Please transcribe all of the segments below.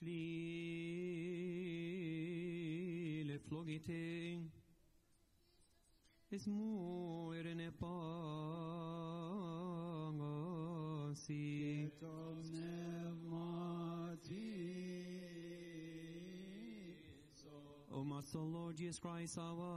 le flogite es muere pangasi O Master Lord Jesus Christ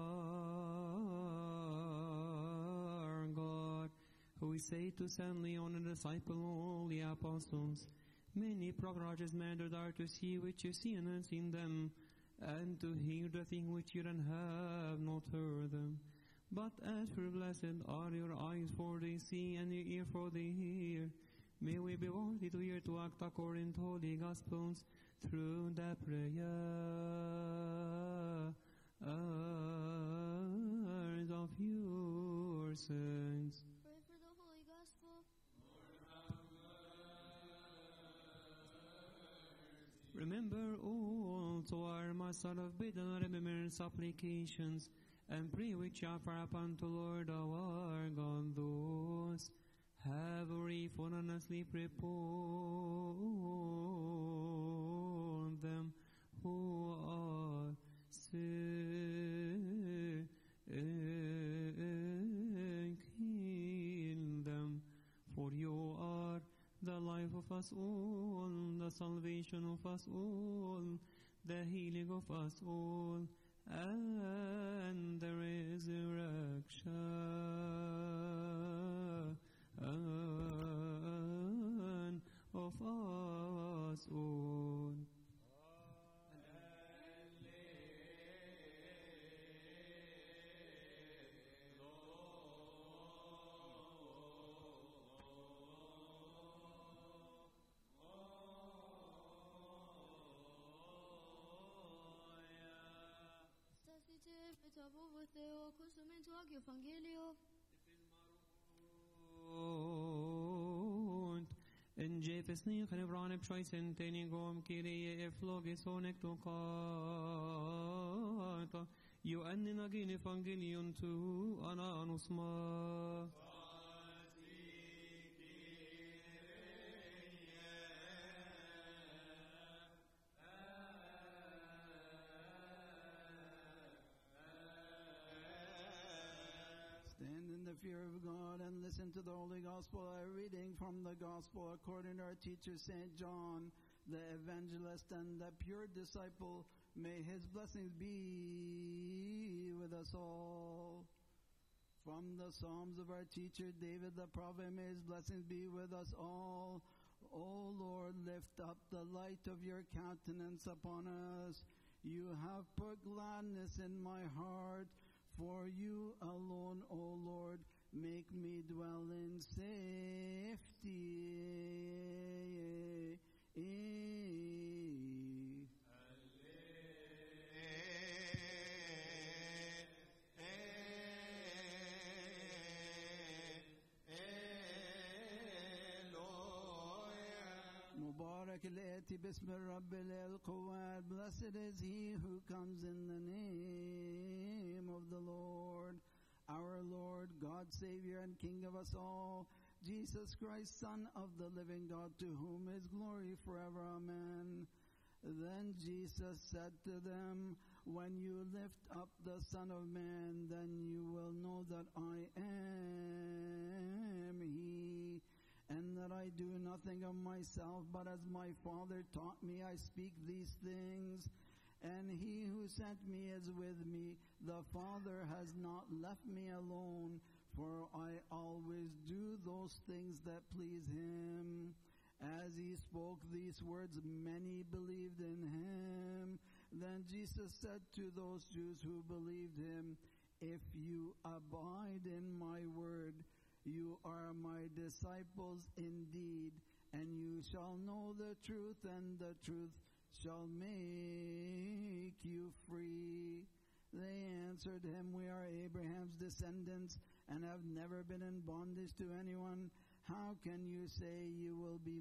our God, who we say to Saint Leon and disciple all the apostles, many prodigious matters are to see which you see and unseen them, and to hear the thing which you don't have not heard them. But as for blessed are your eyes for they see, and your ear for they hear. May we be worthy to hear to act according to holy gospels through the prayers of your saints. Pray for the Holy Gospel. Remember also our Master of Bidden remember supplications, and pray which offer upon to Lord our God those have already fallen asleep, repose them who are sick, heal them, for you are the life of us all, the salvation of us all, the healing of us all, and the resurrection of us all. En Jefes ni Khrebran Pshoisen Tenigom Kyrie Eflogisonic to Kata Ioannin agin Evangelion to Ananusma. Stand in the fear of God and listen to the Holy Gospel. A reading from the Gospel according to our teacher St. John, the evangelist and the pure disciple. May his blessings be with us all. From the Psalms of our teacher David the prophet, may his blessings be with us all. O Lord, lift up the light of your countenance upon us. You have put gladness in my heart. For you alone, O Lord, make me dwell in safety. Mubarak al-Ati Bismi Rabbil al-Quwad. Blessed is he who comes in the name of the Lord. Our Lord, God, Savior, and King of us all, Jesus Christ, Son of the living God, to whom is glory forever. Amen. Then Jesus said to them, when you lift up the Son of Man, then you will know that I am he, and that I do nothing of myself, but as my Father taught me, I speak these things. And he who sent me is with me. The Father has not left me alone, for I always do those things that please him. As he spoke these words, many believed in him. Then Jesus said to those Jews who believed him, if you abide in my word, you are my disciples indeed, and you shall know the truth, and the truth shall make you free. They answered him, we are Abraham's descendants, and have never been in bondage to anyone. How can you say you will be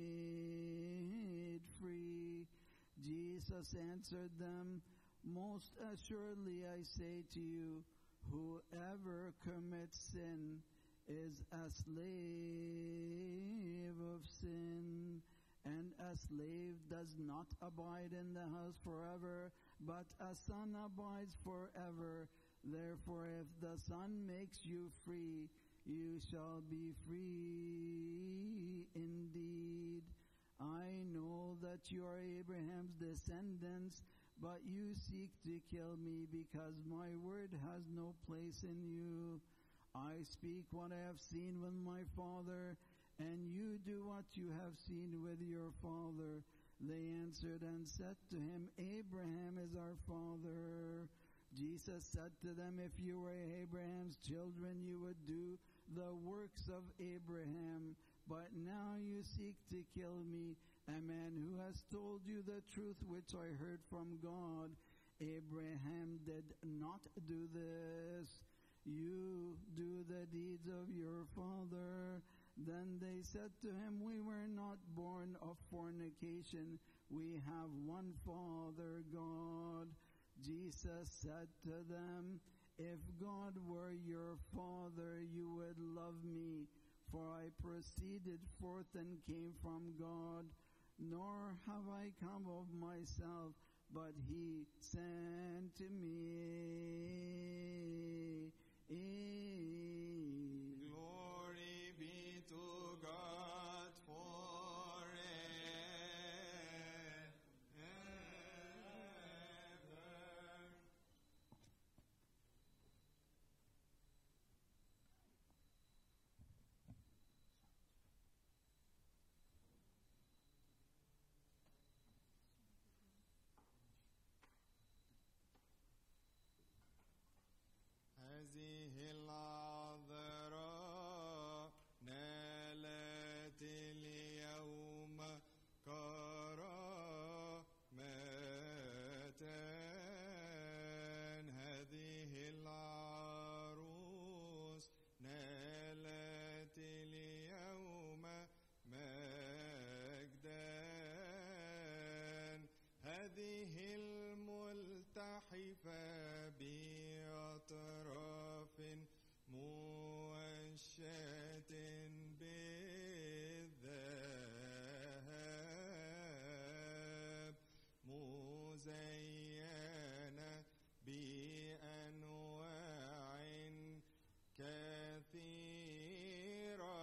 made free? Jesus answered them, most assuredly I say to you, whoever commits sin is a slave of sin. And a slave does not abide in the house forever, but a son abides forever. Therefore, if the Son makes you free, you shall be free indeed. I know that you are Abraham's descendants, but you seek to kill me because my word has no place in you. I speak what I have seen with my father, and you do what you have seen with your father. They answered and said to him, Abraham is our father. Jesus said to them, if you were Abraham's children, you would do the works of Abraham. But now you seek to kill me, a man who has told you the truth which I heard from God. Abraham did not do this. You do the deeds of your father. Then they said to him, we were not born of fornication. We have one Father, God. Jesus said to them, if God were your Father, you would love me, for I proceeded forth and came from God, nor have I come of myself, but he sent me. Glory be to God forever. هذه العذراء نالت اليوم كرامة. هذه العروس نالت اليوم مجدا. هذه الملتحفة بأطراف موشاة بالذهب، مزينة بأنواع كثيرة.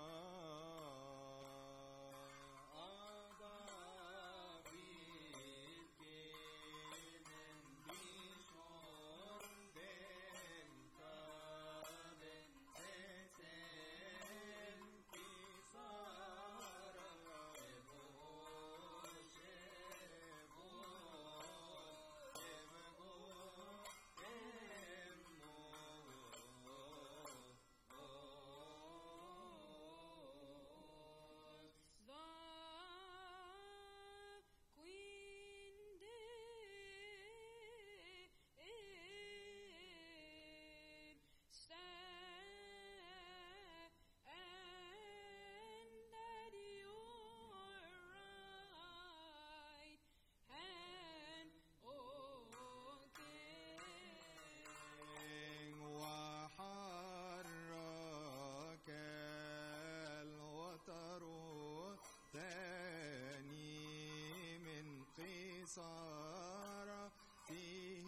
صار فيه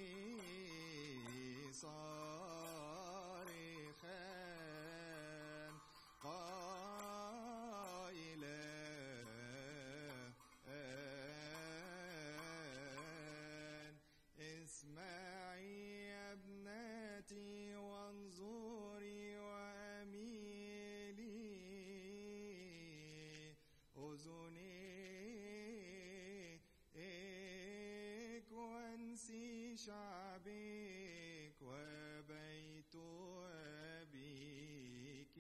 صارخا قائلا اسمعي يا ابنتي وانظري واميلي أذنيك وانسي شعبك وبيت أبيك.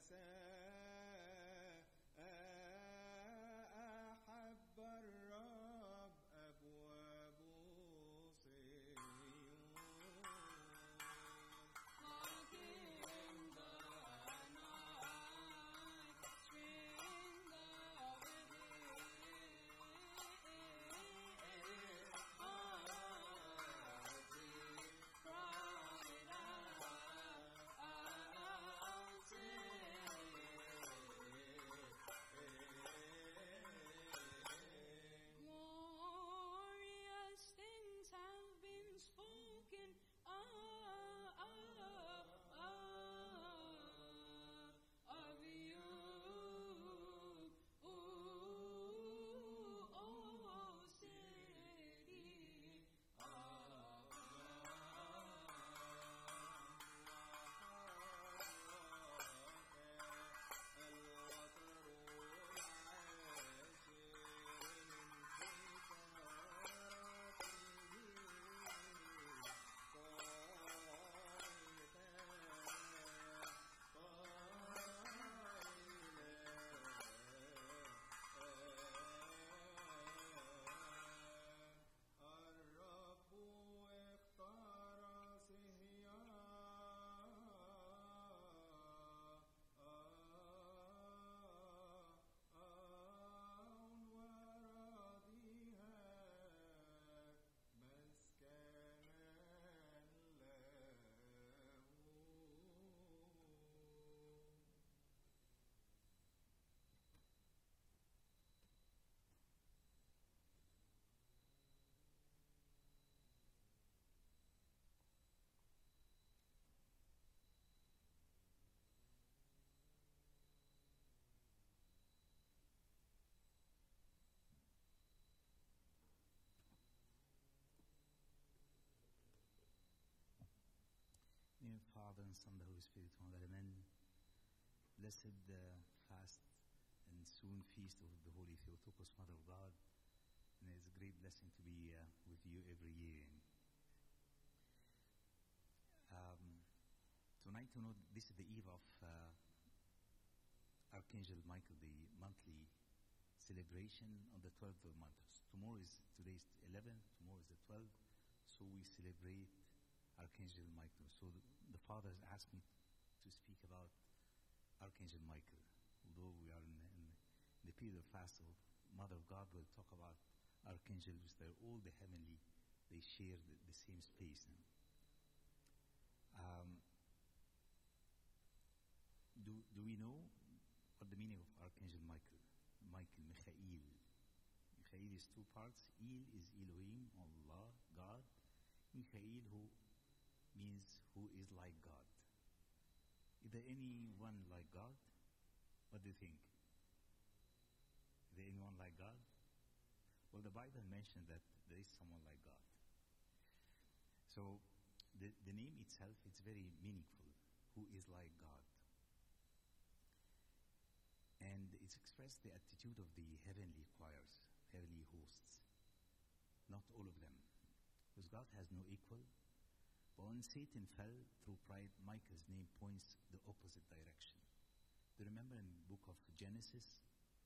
أحب الرب أبواب صهيون. Glorious things have been spoken of you, O city of In the Father and Son and the Holy Spirit, one God, Amen. Blessed fast and soon feast of the Holy Theotokos, Mother of God. And it's a great blessing to be with you every year. Tonight, you know, this is the eve of Archangel Michael, the monthly celebration on the 12th of the month. Today is 11th, tomorrow is the 12th, so we celebrate Archangel Michael. So the Father has asked me to speak about Archangel Michael. Although we are in the period of fast, so Mother of God will talk about archangels. They're all the heavenly, they share the same space. Do we know what the meaning of Archangel Michael? Michael, Michael. Michael is two parts. Il is Elohim, Allah, God. Michael, who means who is like God. Is there anyone like God? What do you think? Is there anyone like God? Well, the Bible mentioned that there is someone like God. So the name itself, it's very meaningful. Who is like God? And it's expressed the attitude of the heavenly choirs, heavenly hosts. Not all of them. Because God has no equal. But when Satan fell through pride, Michael's name points the opposite direction. Do you remember in the book of Genesis,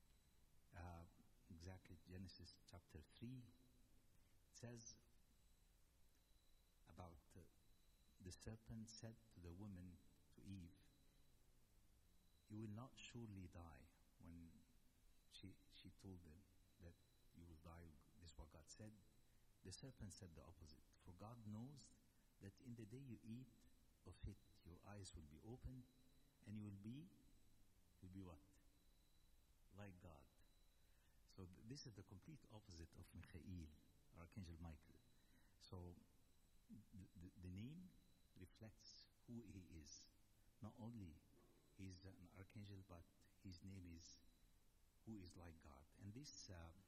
exactly Genesis chapter 3, it says about the serpent said to the woman, to Eve, you will not surely die. When she told them that you will die, this is what God said, the serpent said the opposite. For God knows that in the day you eat of it, your eyes will be opened, and you will be what? Like God. So this is the complete opposite of Michael, Archangel Michael. So the name reflects who he is. Not only he's an archangel, but his name is who is like God. And these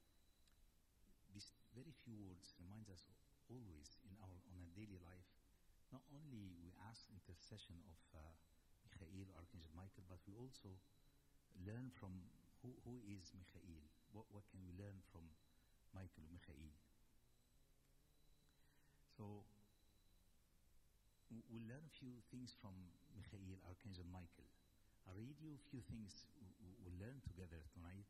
very few words reminds us always on our daily life. Not only we ask intercession of Michael, Archangel Michael, but we also learn from who is Michael. What can we learn from Michael, Michael? So we'll learn a few things from Michael, Archangel Michael. I'll read you a few things we'll learn together tonight.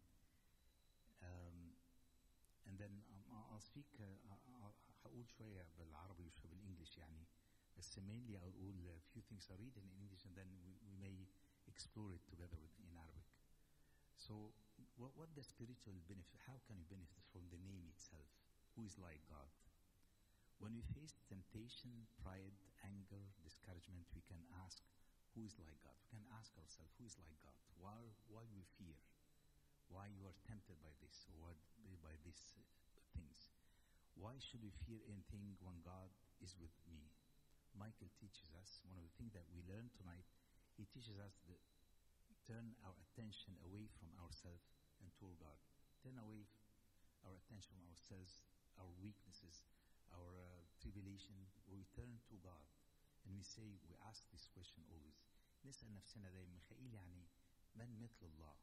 And then I'll speak هقول شوية بالعربي وشوية بالإنجليش يعني. بس mainly I'll أقول a few things I'll read in English and then we may explore it together in Arabic. So what the spiritual benefit, how can you benefit from the name itself? Who is like God? When we face temptation, pride, anger, discouragement, we can ask, who is like God? We can ask ourselves, who is like God? Why we fear? Why you are tempted by this or by these things? Why should we fear anything when God is with me? Michael teaches us, one of the things that we learned tonight, he teaches us to turn our attention away from ourselves and toward God. Turn away our attention from ourselves, our weaknesses, our tribulation. We turn to God and we say, we ask this question always. نسأل نفسنا دايما ميخائيل يعني من مثل الله؟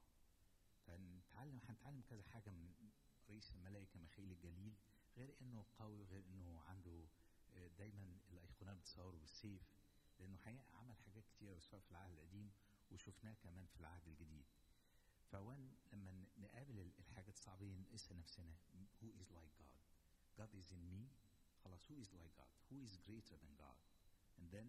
هنتعلم كذا حاجة من رئيس الملائكة ميخائيل الجليل، غير انه قوي، غير انه عنده دايما الايقونات بتصوره بالسيف، لانه حقيقة عمل حاجات كتيرة سواء في العهد القديم وشفناه كمان في العهد الجديد. لما نقابل الحاجات الصعبة نسأل نفسنا who is like God? God is in me. خلاص, who is like God? Who is greater than God? And then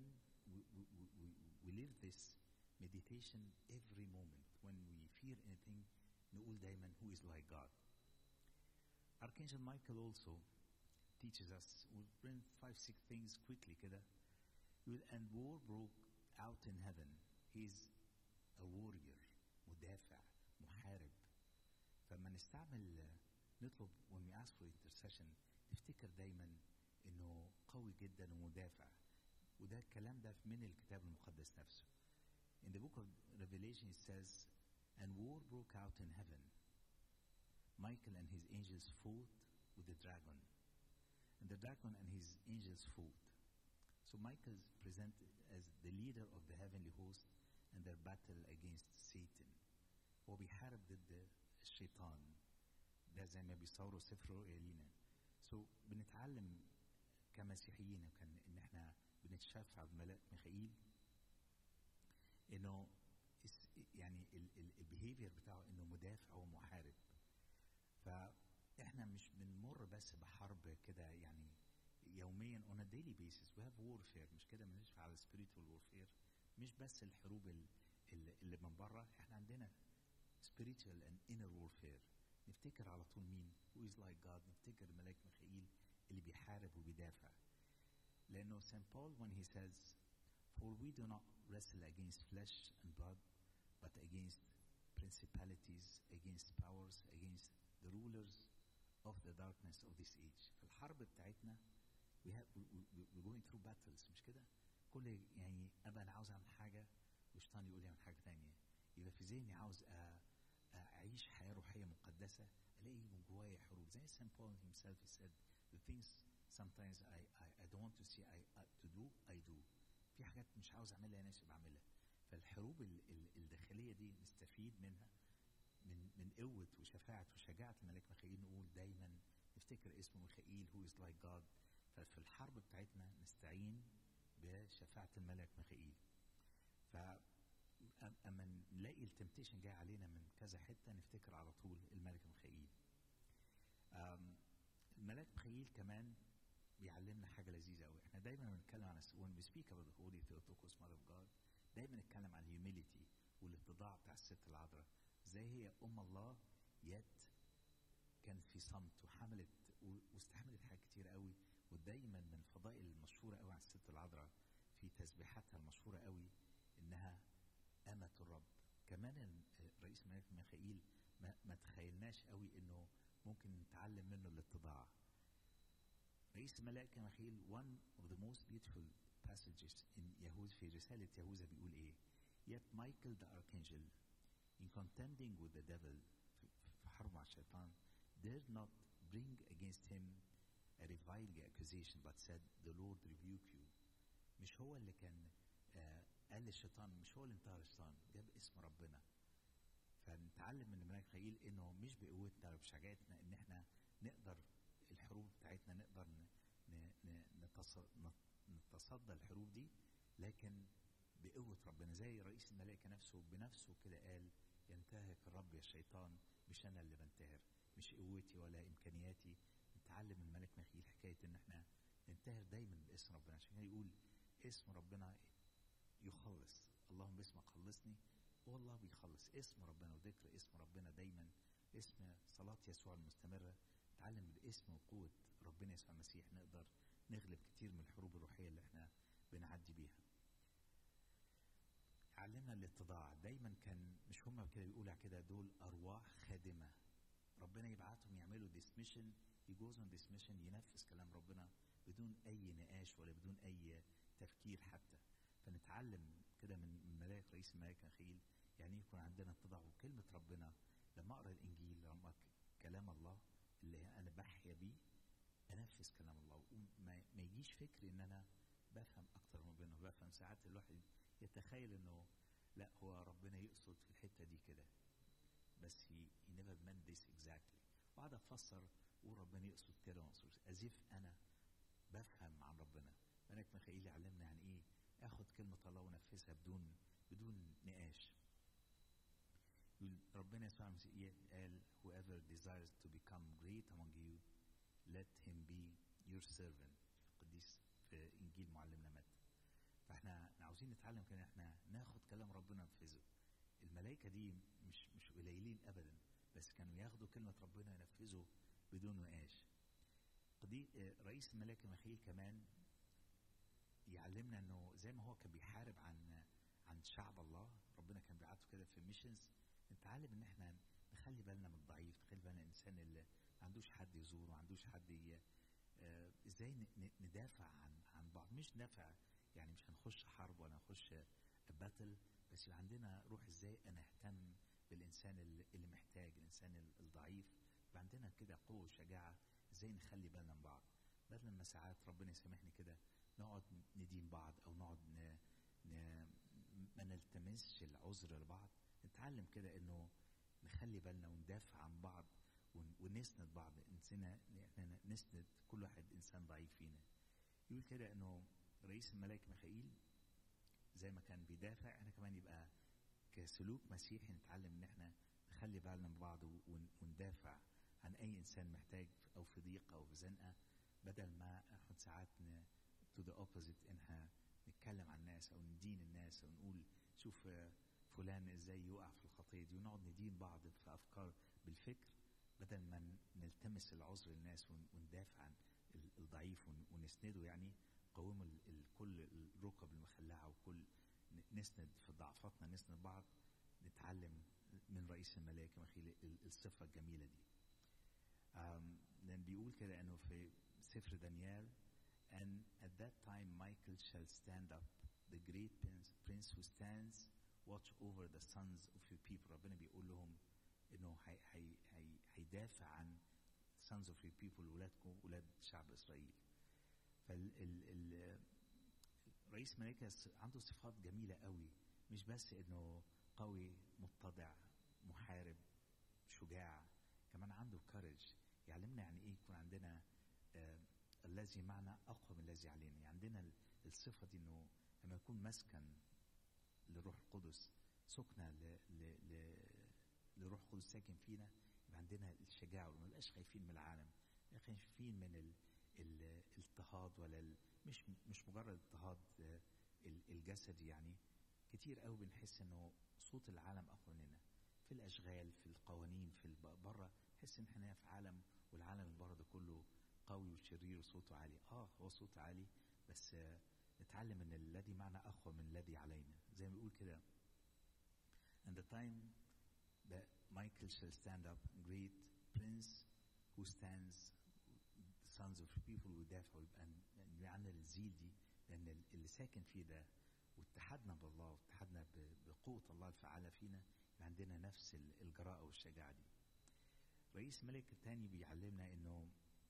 we live this meditation every moment. When we fear anything, نقول دايما who is like God. Archangel Michael also teaches us, we'll bring 5-6 things quickly كده. And war broke out in heaven. He's a warrior, مدافع, محارب. فما نطلب when we ask for intercession نفتكر دايما انه قوي جدا ومدافع. وده الكلام ده من الكتاب المقدس نفسه. In the book of Revelation it says, and war broke out in heaven. Michael and his angels fought with the dragon. And the dragon and his angels fought. So Michael is presented as the leader of the heavenly host and their battle against Satan. هو بيحارب ضد الشيطان. ده زي ما بيصوروا سفر رؤيا لينا. So بنتعلم كمسيحيين ان احنا بنتشفع بملاك ميخائيل انه يعني البيهيفير بتاعه انه مدافع ومحارب. فاحنا مش بنمر بس بحرب كده يعني يوميا on a daily basis. We have warfare. مش كده بنشفع على spiritual warfare. مش بس الحروب اللي من بره. احنا عندنا spiritual and inner warfare. نفتكر على طول مين who is like God. نفتكر الملاك ميخائيل اللي بيحارب وبيدافع. لأنه St. Paul when he says, for we do not wrestle against flesh and blood, but against principalities, against powers, against the rulers of the darkness of this age. في الحرب بتاعتنا we're going through battles. مش كده؟ كل يعني أبقى أنا عاوز أعمل حاجة والشيطان يقول لي أعمل حاجة تانية. يبقى في ذهني عاوز أعيش حياة روحية مقدسة، ألاقي من جوايا حروب. زي St. Paul himself he said, the things sometimes I don't want to see to do, I do. في حاجات مش عاوز أعملها أنا نفسي بعملها. فالحروب الداخلية دي نستفيد منها من قوة وشفاعة وشجاعة الملاك ميخائيل. نقول دايما نفتكر اسمه ميخائيل who is like God. ففي الحرب بتاعتنا نستعين بشفاعة الملاك ميخائيل. فأما نلاقي التمتيشن جاي علينا من كذا حتة نفتكر على طول الملك ميخائيل. الملاك ميخائيل كمان بيعلمنا حاجة لذيذة قوي. احنا دايما بنتكلم عن when we speak about the Holy Theotokos Mother of God دايما نتكلم عن humility والاتضاع بتاع الست العذراء. ازاي هي الله يد كانت في صمت وحملت واستحملت حاجات كتير قوي. ودايما من الفضائل المشهورة قوي عن الست العذراء في تسبيحاتها المشهورة قوي انها أمة الرب. كمان رئيس الملاك ميخائيل ما تخيلناش قوي انه ممكن نتعلم منه الاتضاع. رئيس الملائكة ميخائيل one of the most beautiful passages in يهوذا في رسالة يهوذا بيقول ايه؟ Yet Michael the archangel in contending with the devil في حرب مع الشيطان dared not bring against him a reviling accusation but said the Lord rebuke you. مش هو اللي كان قال للشيطان، مش هو اللي انتهر الشيطان، جاب اسم ربنا. فنتعلم من الملاك ميخائيل انه مش بقوتنا ولا بشجاعتنا ان احنا نقدر الحروب بتاعتنا نقدر نتصدى الحروب دي، لكن بقوة ربنا، زي رئيس الملائكة نفسه بنفسه كده قال ينتهك الرب يا شيطان، مش أنا اللي بنتهر، مش قوتي ولا إمكانياتي. نتعلم من الملك ميخائيل حكاية إن إحنا ننتهر دايما باسم ربنا. عشان كده يقول اسم ربنا يخلص، اللهم باسمك خلصني، والله بيخلص. اسم ربنا وذكر اسم ربنا دايما، اسم صلاة يسوع المستمرة. نتعلم باسم وقوة ربنا يسوع المسيح نقدر نغلب كتير من الحروب الروحية اللي احنا بنعدي بيها. علمنا الاتضاع دايما. كان مش هما كده بيقولوا كده دول أرواح خادمة، ربنا يبعتهم يعملوا this mission، he goes on this mission، ينفذ كلام ربنا بدون أي نقاش ولا بدون أي تفكير حتى. فنتعلم كده من ملاك رئيس الملائكة ميخائيل يعني يكون عندنا اتضاع. وكلمة ربنا لما أقرأ الإنجيل، لما كلام الله اللي أنا بحيا بيه، أنفذ كلام الله، ما يجيش فكري إن أنا بفهم أكتر من ربنا. بفهم ساعات الواحد يتخيل إنه لا، هو ربنا يقصد في الحتة دي كده، بس he never meant this exactly. وقعد أفسر وربنا يقصد كده مقصود as if أنا بفهم عن ربنا. ملك ميخائيل علمنا يعني إيه آخد كلمة الله ونفذها بدون نقاش. ربنا يسوع المسيح قال whoever desires to become great among you let him be your servant، القديس في إنجيل معلمنا متى. فاحنا عاوزين نتعلم كده احنا ناخد كلام ربنا ننفذه. الملائكة دي مش قليلين أبدا، بس كانوا ياخدوا كلمة ربنا ينفذوا بدون نقاش. رئيس الملائكة ميخائيل كمان يعلمنا انه زي ما هو كان بيحارب عن شعب الله، ربنا كان بيبعته كده في ميشنز. نتعلم ان احنا نخلي بالنا من الضعيف، نخلي بالنا الانسان اللي ما عندوش حد يزوره، ما عندوش حد ازاي ندافع عن بعض. مش ندافع يعني مش هنخش حرب ولا هنخش باتل، بس يبقى عندنا روح ازاي انا اهتم بالانسان اللي محتاج، الانسان الضعيف. يبقى عندنا كده قوه وشجاعه ازاي نخلي بالنا من بعض، بدل ما ساعات ربنا يسامحني كده نقعد ندين بعض او نقعد ما نلتمسش العذر لبعض. نتعلم كده انه نخلي بالنا وندافع عن بعض ونسند بعض، نسند كل واحد انسان ضعيف فينا. يقول كده انه رئيس الملائكة ميخائيل زي ما كان بيدافع، احنا كمان يبقى كسلوك مسيحي نتعلم ان احنا نخلي بالنا من بعض وندافع عن اي انسان محتاج او في ضيق او في زنقة، بدل ما ناخد ساعات to the opposite، انها نتكلم عن الناس او ندين الناس او نقول شوف فلان ازاي يقع في الخطية دي، ونقعد ندين بعض في افكار بالفكر، بدل ما نلتمس العذر للناس وندافع عن الضعيف ونسنده. يعني قوموا كل الركب المخلعة وكل نسند في ضعفاتنا، نسند بعض. نتعلم من رئيس الملائكة ميخائيل الصفة الجميلة دي. لأن بيقول كده أنه في سفر دانيال and at that time Michael shall stand up, the great prince who stands watch over the sons of your people. ربنا بيقول لهم انه هيدافع عن sons of your people، ولادكم، ولاد شعب اسرائيل. رئيس الملائكة عنده صفات جميلة قوي، مش بس انه قوي متضع محارب شجاع، كمان عنده courage. يعلمنا يعني ايه يكون عندنا الذي معنا اقوى من الذي علينا. يعني عندنا الصفة دي انه لما يكون مسكن لروح القدس، سكنة لروح القدس ساكن فينا، يبقى عندنا الشجاعة وما نبقاش خايفين من العالم، ما خايفين من الاضطهاد ولا مش مجرد اضطهاد الجسدي. يعني كتير قوي بنحس انه صوت العالم اقوى مننا في الاشغال، في القوانين، في بره، نحس ان احنا في عالم، والعالم اللي بره ده كله قوي وشرير وصوته عالي. هو صوته عالي، بس نتعلم ان الذي معنا اقوى من الذي علينا. زي ما بيقول كده and the time that Michael shall stand up, great prince who stands, the sons of people ويدافع. ويبقى عندنا الزيل دي، لان اللي ساكن فيه ده واتحدنا بالله واتحدنا بقوة الله الفعالة فينا، يبقى عندنا نفس الجراءة والشجاعة دي. رئيس الملك الثاني بيعلمنا انه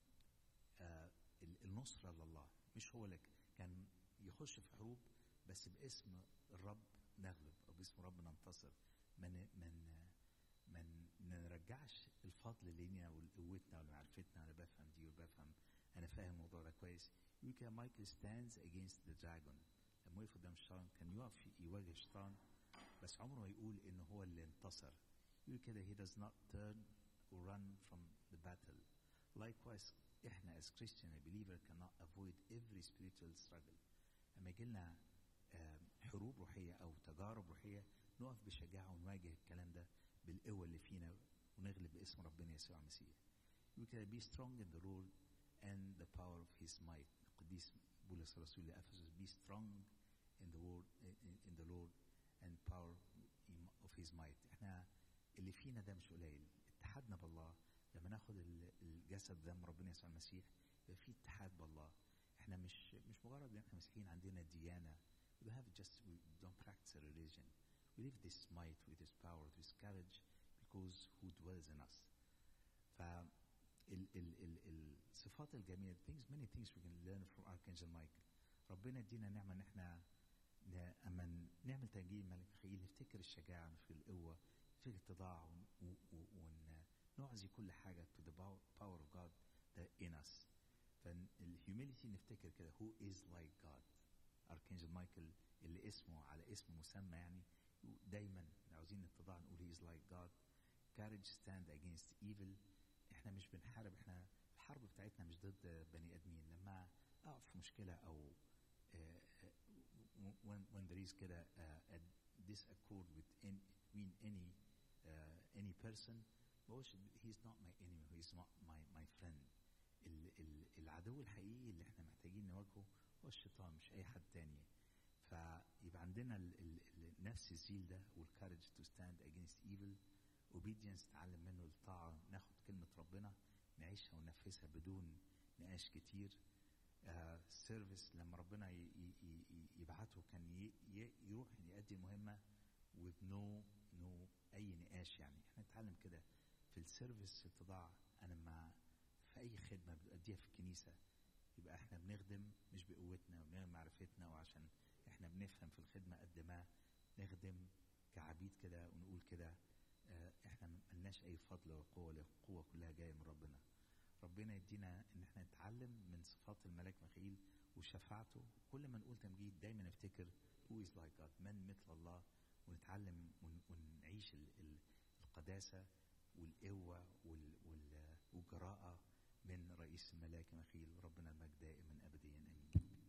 النصرة لله، مش هو لك كان يخش في حروب بس باسم الرب نغلب او باسم الرب ننتصر. ما نرجعش الفضل لينا وقوتنا ومعرفتنا. انا بفهم دي وبفهم، انا فاهم الموضوع ده كويس. يقول كده Michael stands against the dragon. لما وقف قدام الشيطان كان يقف يواجه الشيطان، بس عمره ما يقول إن هو اللي انتصر. يقول كده he does not turn or run from the battle. Likewise إحنا as Christian believer cannot avoid every spiritual struggle. لما يجيلنا حروب روحية أو تجارب روحية نقف بشجاعة ونواجه الكلام ده بالقوة اللي فينا ونغلب باسم ربنا يسوع المسيح. يقول كده be strong in the Lord and the power of his might. القديس بولس الرسول لأفسس be strong in the Lord and power of his might. احنا اللي فينا ده مش قليل. اتحادنا بالله لما ناخد الجسد دم ربنا يسوع المسيح يبقى في اتحاد بالله. احنا مش مجرد ان احنا مسيحيين عندنا ديانة. we don't practice a religion. We live this might with this power, this courage because who dwells in us. الصفات الجميلة many things we can learn from Archangel Michael. ربنا يدينا نعمة ان احنا اما نعمل تنجيل ملك ميخائيل نفتكر الشجاعة، نفتكر القوة، نفتكر الاتضاع، ونعزي كل حاجة to the power of God that in us. فالهيوميليتي نفتكر كده who is like God. Archangel Michael اللي اسمه على اسم مسمى، يعني دايما عاوزين نتضاع نقول he is like God. Courage stand against evil. احنا مش بنحارب، احنا الحرب بتاعتنا مش ضد بني ادمين. لما اقف في مشكلة او when there is كده a disaccord between any person, he is not my enemy, he is not my friend. العدو الحقيقي اللي احنا محتاجين نواجهه هو الشيطان مش اي حد تاني. فيبقى عندنا نفس الزيل ده والكارج to stand against evil. obedience نتعلم منه الطاعة، ناخد كلمة ربنا نعيشها وننفذها بدون نقاش كتير. service لما ربنا يبعته كان يروح يؤدي المهمة with no أي نقاش. يعني احنا نتعلم كده في السيرفيس اتضاع. أنا ما في أي خدمة بنأديها في الكنيسة يبقى احنا بنخدم مش بقوتنا وبنخدم معرفتنا وعشان احنا بنفهم في الخدمة قد ما نخدم كعبيد كده ونقول كده احنا ملناش أي فضل ولا قوة، القوة كلها جاية من ربنا. ربنا يدينا ان احنا نتعلم من صفات الملاك ميخائيل وشفاعته. كل ما نقول تمجيد دايما نفتكر who is like God، من مثل الله، ونتعلم ونعيش القداسة والقوة والجراءة من رئيس الملاك ميخائيل. ربنا المجد دائما أبديا آمين.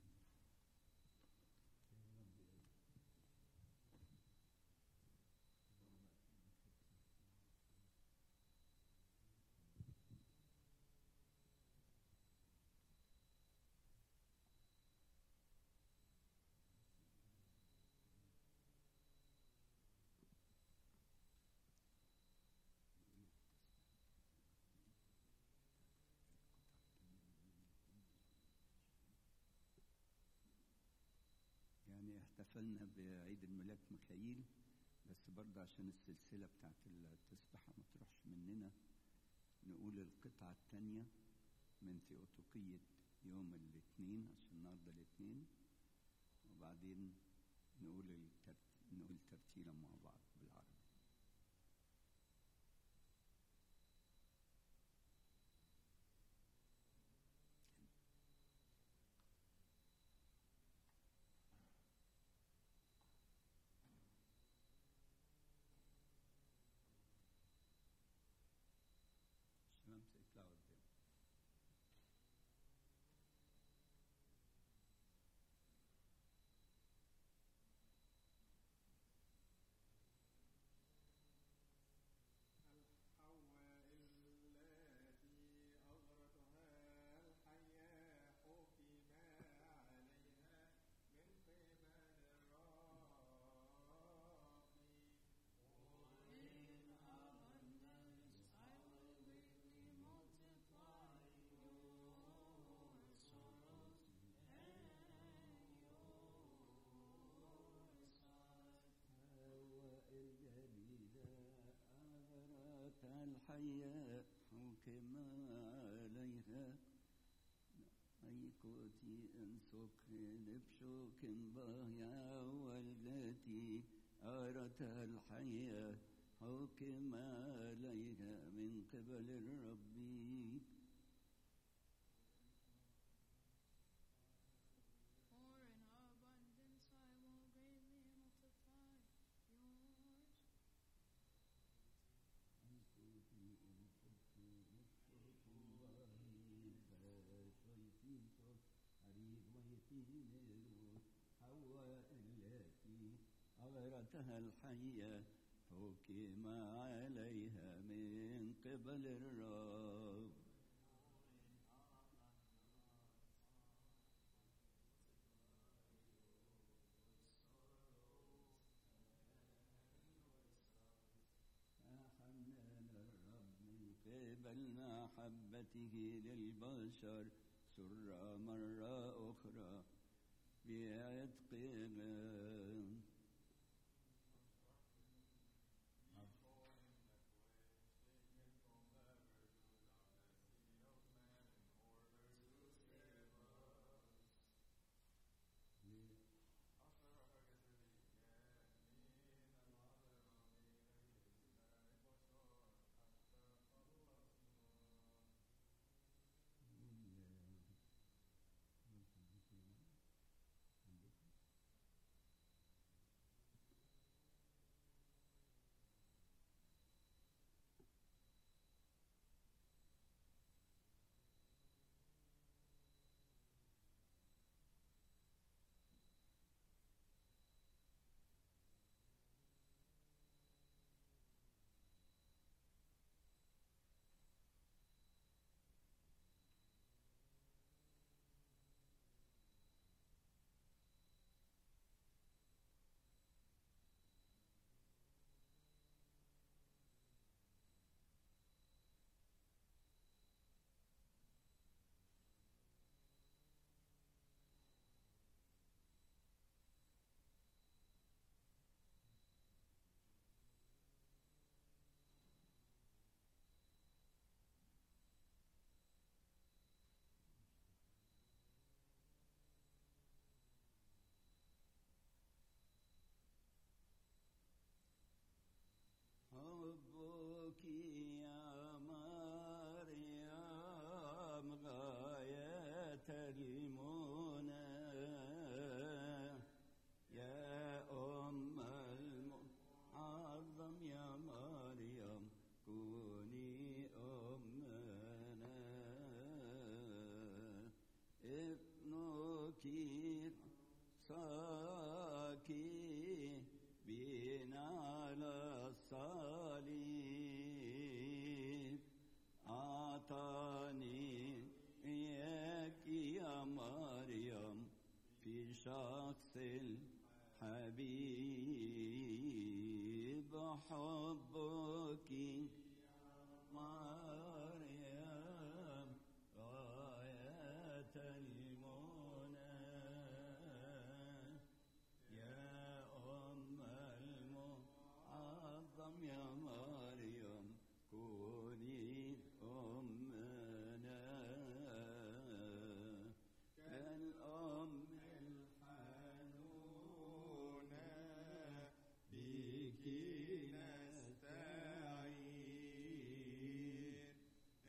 يعني احتفلنا بعيد الملاك ميخائيل، بس برضه عشان السلسلة بتاعت التسبحة ما تروحش مننا نقول القطعة الثانية من ثيوتوقية يوم الاثنين، عشان النهارده الاثنين، وبعدين نقول ترتيلة مع بعض بالعربي. الشمس يطلعوا قدام. الحياة حكم عليها أيكوتي أنسك لبشوك بايا والتي أردت الحياة حكم عليها من قبل الرب. For in abundance ابنتها الحية حكم عليها من قبل الرب. فحنن الرب من قبل محبته للبشر سر مرة أخرى بعتقهم. حبك يا مريم غاية المنى يا أم المعظم يا مريم كوني أمنا. ابنك ساكي بنا على الصليب أعطاني إياك يا مريم في شخص الحبيب. حبك مريم غاية المنى يا أم المعظم يا مريم كوني أمنا. كالأم الحنونة بك نستعين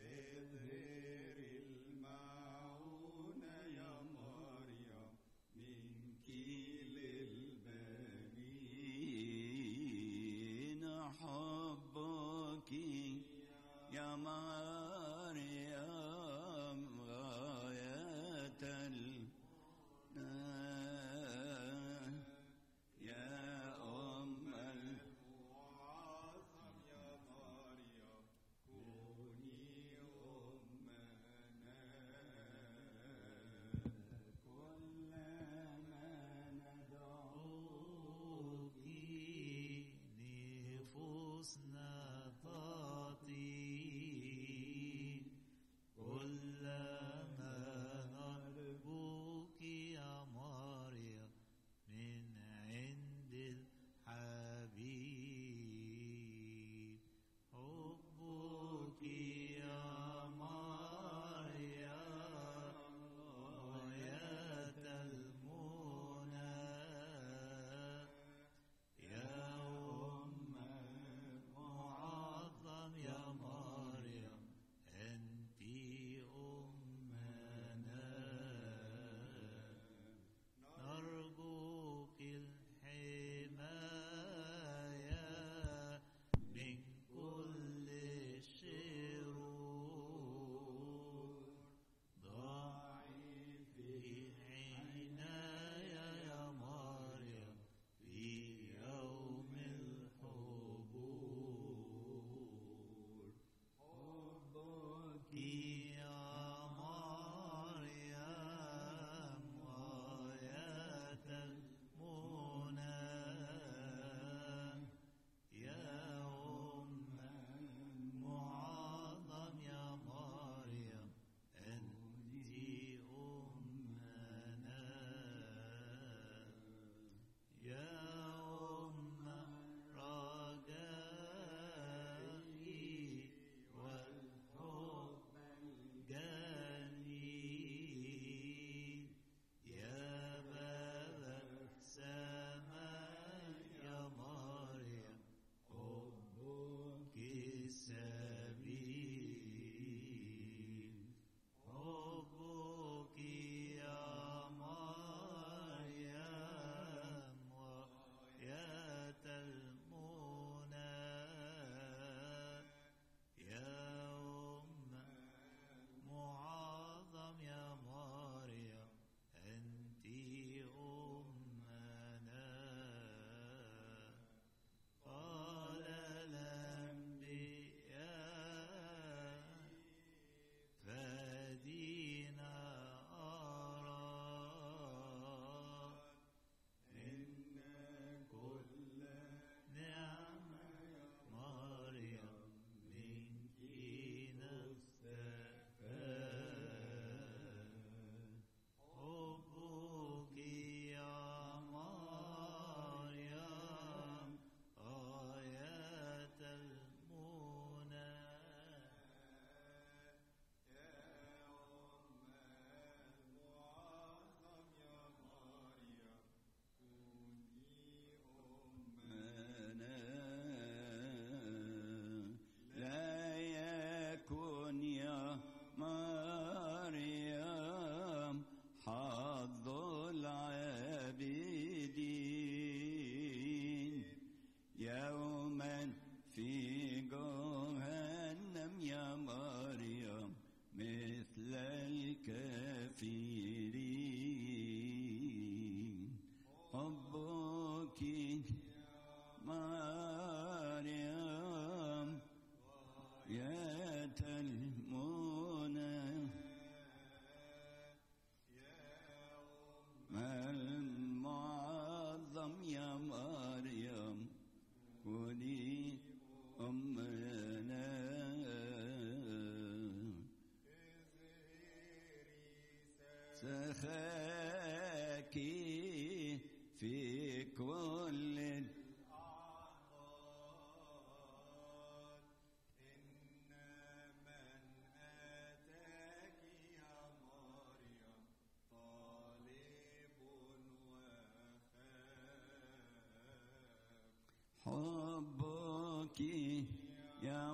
حبك يا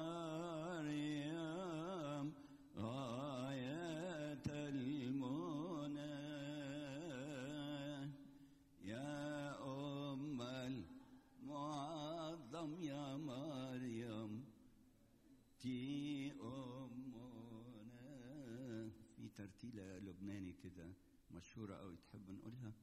مريم غاية المنى يا أم المعظم يا مريم تي أمنا. في ترتيلة لبناني كده مشهورة أوي تحب نقولها؟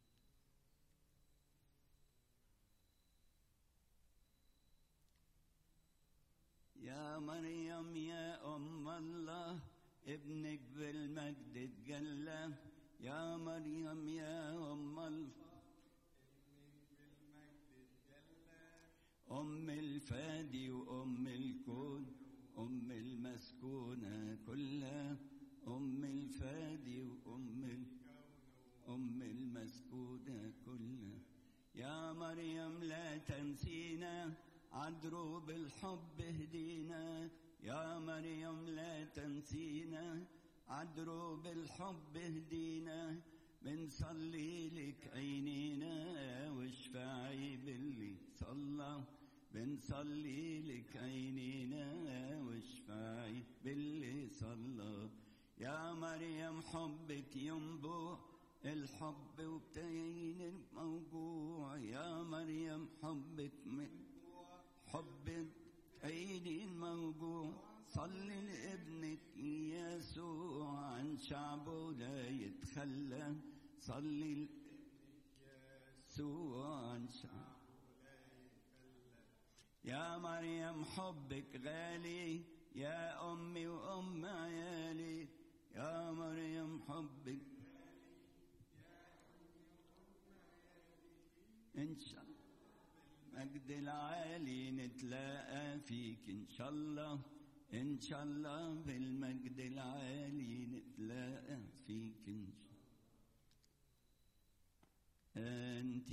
يا مريم يا أم الله ابنك بالمجد اتجلى يا مريم يا أم الله أم الفادي وأم الكون أم المسكونة كلها أم الفادي أم المسكونة كلها يا مريم لا تنسينا عذروا بالحب اهدينا يا مريم لا تنسينا عذروا بالحب اهدينا بنصلي لك عينينا واشفعي باللي صلى بنصلي لك عينينا واشفعي باللي صلى يا مريم حبك ينبوع الحب وبتعين الموجوع يا مريم حبك حب عيني الموجوع صلي لابنك يسوع عن شعبه لا يتخلى صلي لابنك يسوع عن شعبه لا يتخلى يا مريم حبك غالي يا أمي وأم عيالي يا مريم حبك غالي يا أمي وأم عيالي إن شاء الله مجد العالي نتلاقى فيك إن شاء الله إن شاء الله بالمجد العالي نتلاقى فيك إن شاء الله أنت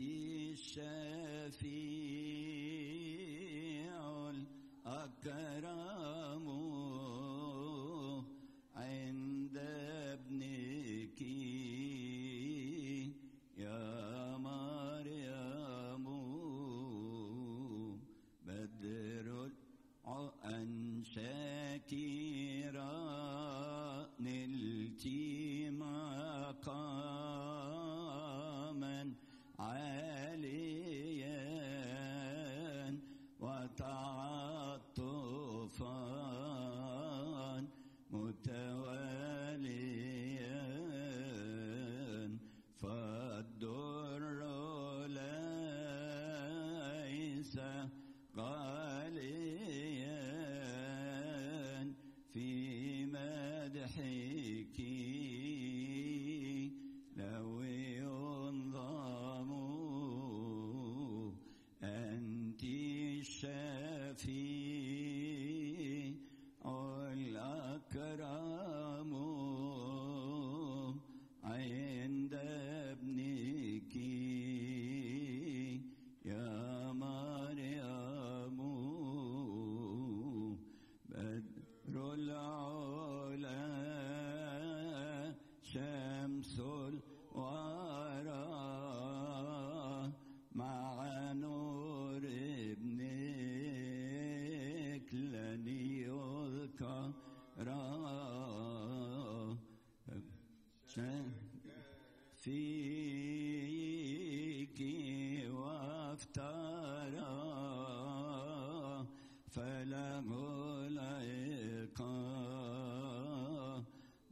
الشفيع الأكرم عند ابنك يا مريم بدر أن شاكرا نلتي مقاما عاليا وتعطفا متواليا فالدر ليس غاليا في مدحك لو ينظم أنت الشفيع الأكرم عند ابنك يا مريم بدر العلا شمس الورى مع نور ابنك لن يذكر فيك وافترى فله العقاب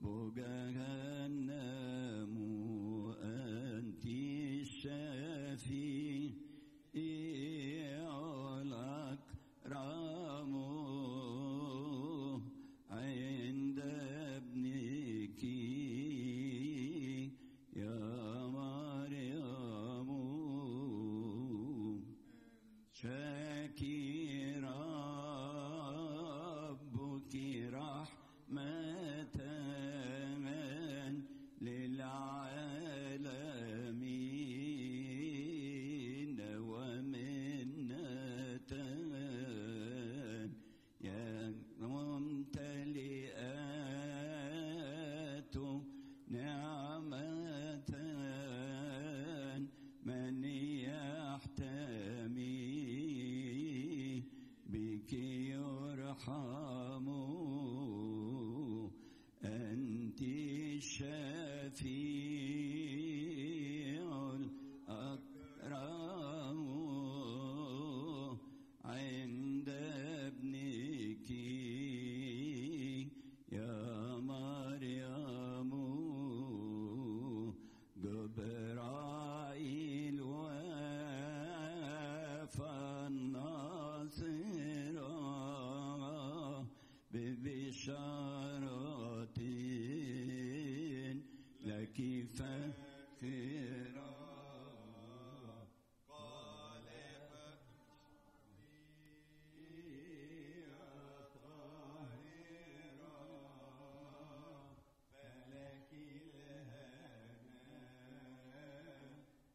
جهنم أنت الشفيع الأكرم عند ابنك يا مريم شاكرا ارحموا أنت الشفيع الأكرم عند ابنك يا مريم جبرائيل وفى الناصرة ببشارة لك فاخرة قال فلك الهنا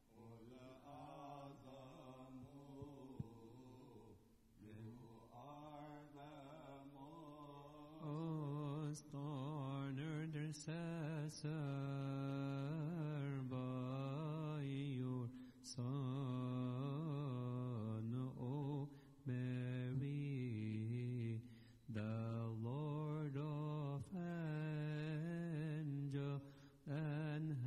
والأعظم له أعظم Star intercessor by your Son, O Mary, the Lord of angels and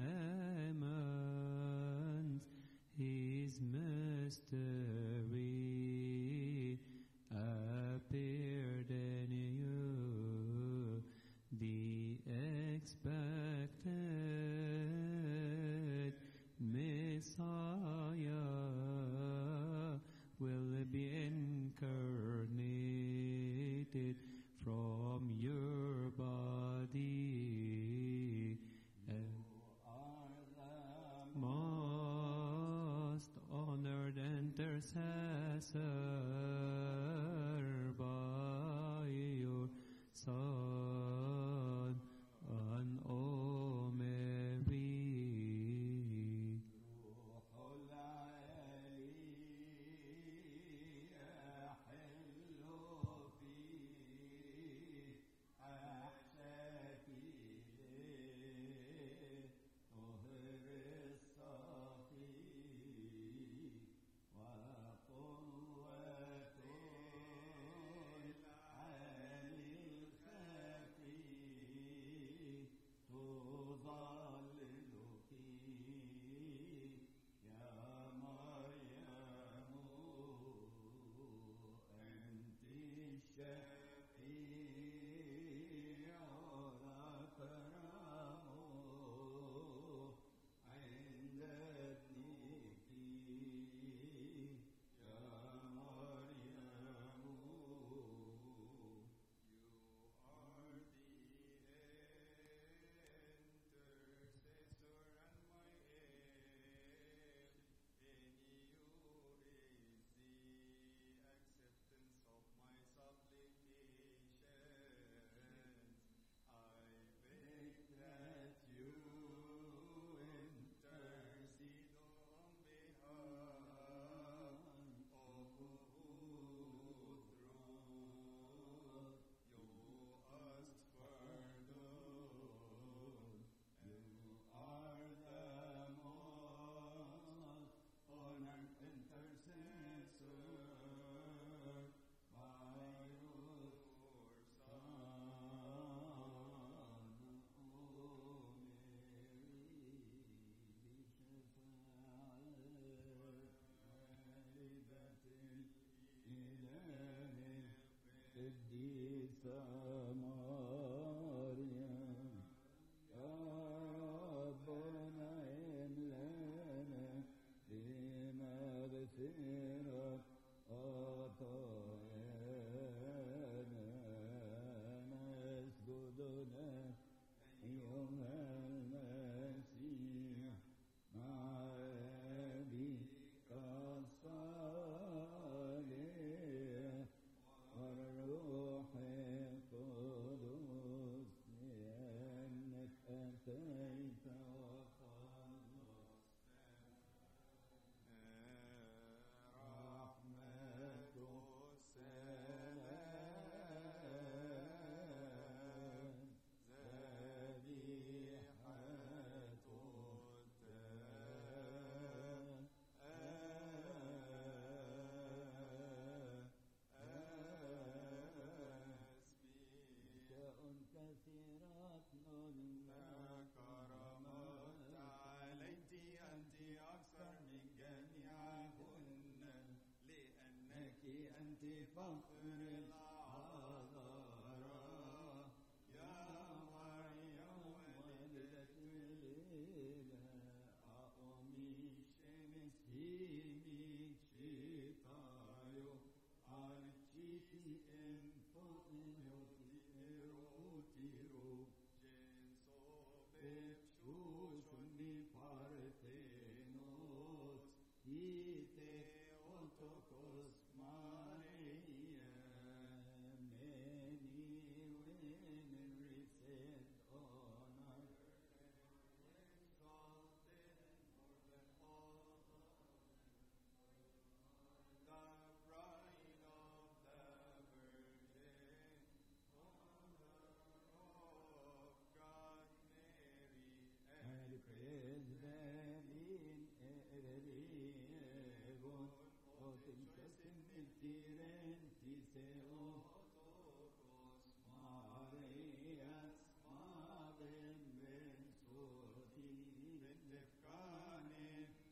heavens, His mystery appeared in you, the expected Messiah will be incarnated from your body and most honored intercessor by your Son, and O Mary. روح العلي يحل فيه أحشائي طهر الصفي وقوة العلي الخفي تظللك يا مريم أنت الشفيع الأكرم عند ابنك يا مريم. القديسة مريم يا ربنا املأنا بمغفرة خطايانا نسجد لك أيها المسيح مع أبيك الصالح والروح القدس أنت فخر الحضارة يا مريم ولدت الإله أقومي الشمس هيمي شيطايو عرشتي انفقني تيرو جنسو بتشوشني بارتينوس إيتي أوتوكوس ماريا many women received honor exalted more than all the bride of the Virgin Mother of God Mary and praise Berlin Eregon Otimchosin Miltirenti Seo Marias Maven Bensoti Bentefkane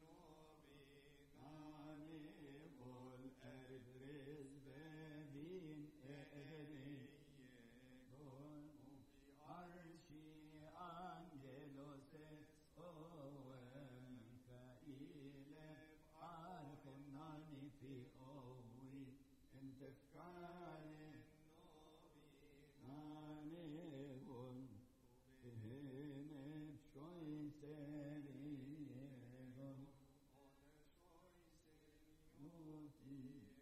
Nominane Vol Erdres Bevin Eregon Arshi Angelos et Owen Kailef Archem Nani Fi Owi Entefkane Nominane Henef Shoiserigon Oti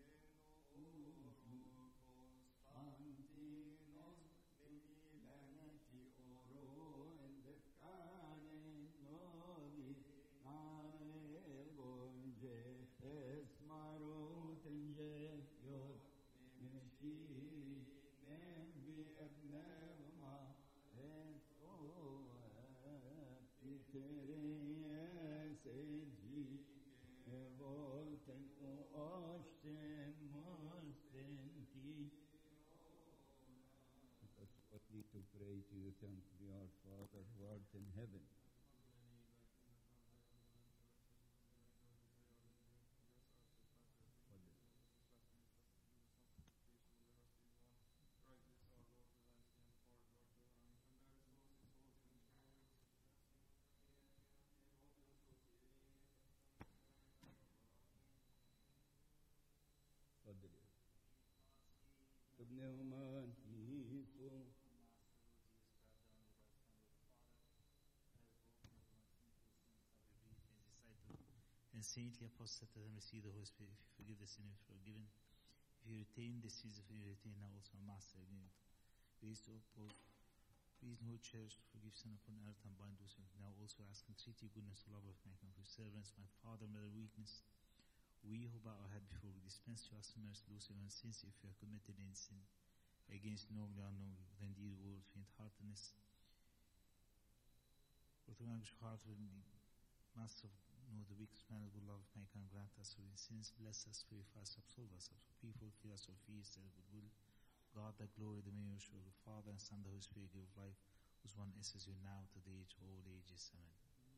Constantinos Milanati Oro Entefkane Novi Nanegon Jefes Marut Enjefyot Meshiri Nembi Ebnevma Pitereyes Eji Volten Osten Mostenti. Let us quickly to pray to you, thankfully, our Father who art in heaven. And saintly apostate and receive the Holy Spirit. If you forgive the sin, if you are forgiven. If you retain the sins, if you retain now also a master agreement. Please to uphold, please no church to forgive sin upon earth and bind those who now also ask and treat your goodness, love of my for servants, my father, mother, weakness. We who bow our head before we dispense to us mercy, Lucifer, and sins if we are committed in sin against knowingly or unknowingly, with indeed, word, faint-heartedness, or to anguish heart with the Master of know the weakest man of good love of mankind, grant us for sins, bless us, purify us, absolve us of people, fill us of peace and goodwill. God, that glory, the name of the Father and Son, the Holy Spirit, give of life, whose one is as you now to the age of all ages. Amen.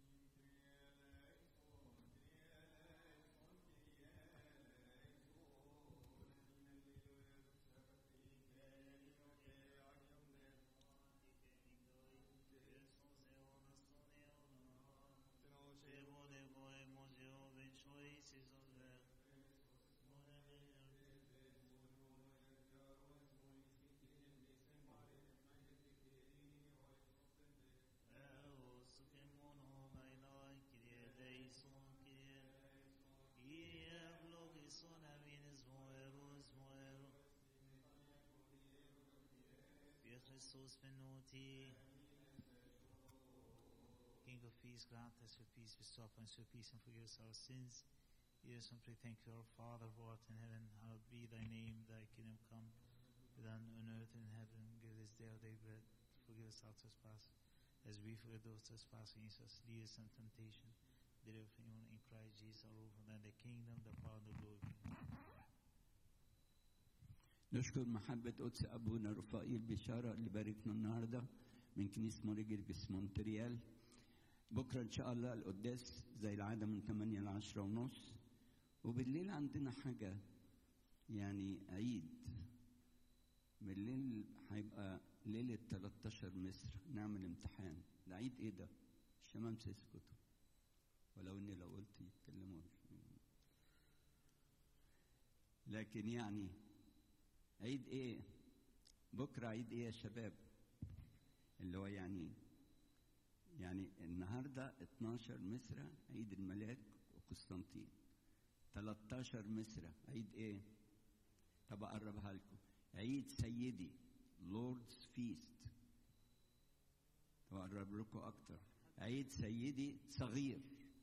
Christus venuti. King of peace, grant us your peace, bestow upon us your peace, and forgive us our sins. Hear us and pray, thank you, our Father who art in heaven, hallowed be thy name, thy kingdom come, be done on earth and in heaven. Give this day our daily bread, forgive us our trespasses, as we forgive those trespass against us. Lead us in temptation, deliver us from evil, in Christ Jesus our Lord, for thine the kingdom, the power, and the glory. نشكر محبة قدس أبونا رفائيل بشارة اللي باركنا النهاردة من كنيسة موريجل بس مونتريال. بكرة إن شاء الله القداس زي العادة من 8 ل 10:30. وبالليل عندنا حاجة يعني عيد من الليل هيبقى ليلة 13 مصر نعمل امتحان. ده عيد ايه ده؟ الشمامسة يسكتوا، ولو اني لو قلت يتكلموا. لكن يعني عيد ايه؟ بكرة عيد ايه يا شباب؟ اللي هو يعني النهاردة 12 مصر عيد الملاك وقسطنطين. 13 مصر عيد ايه؟ طب اقربها لكم، عيد سيدي لوردز فيست. طب اقرب لكم اكتر، عيد سيدي صغير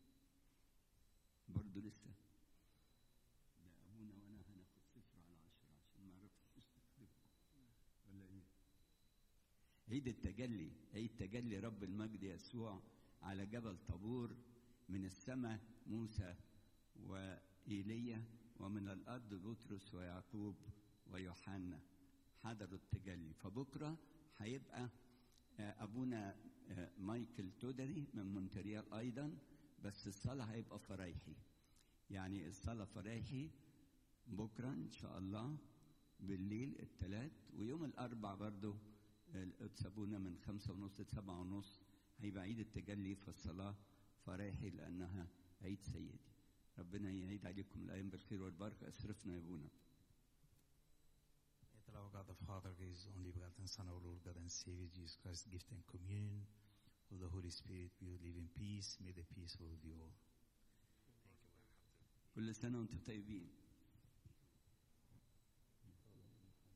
برضو لسه. ده ابونا وانا هناخد 0/10 عشان ما عرفتش استخدمكم ولا ايه. عيد التجلي، عيد تجلي رب المجد يسوع على جبل طابور، من السماء موسى وإيليا، ومن الأرض بطرس ويعقوب ويوحنا حضروا التجلي. فبكرة هيبقى أبونا مايكل تودري من مونتريال أيضا، بس الصلاة هيبقى فرايحي. يعني الصلاة فرايحي بكرة إن شاء الله بالليل الثلاث، ويوم الأربع برضو القدس أبونا من 5:30 ل 7:30 هيبقى عيد التجلي في الصلاة فرايحي لأنها عيد سيدي. ربنا يعيد عليكم الأيام بالخير والبركة. اصرفنا يا أبونا. May the love of God the Father, His only begotten Son, our Lord God and Savior Jesus Christ, gift and communion of the Holy Spirit be with you. Live in peace. May the peace be with you all. كل سنة وأنتم طيبين.